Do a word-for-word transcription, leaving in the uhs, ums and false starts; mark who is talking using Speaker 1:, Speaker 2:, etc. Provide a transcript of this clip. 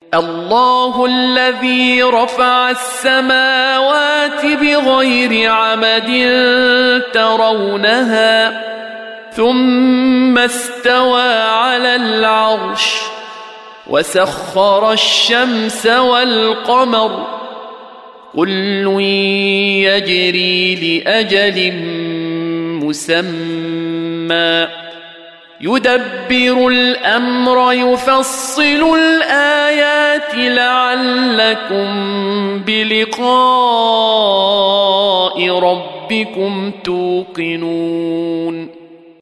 Speaker 1: الله الذي رفع السماوات بغير عمد ترونها ثم استوى على العرش وسخر الشمس والقمر كل يجري لأجل مسمى يدبر الأمر يفصل الآيات لعلكم بلقاء ربكم توقنون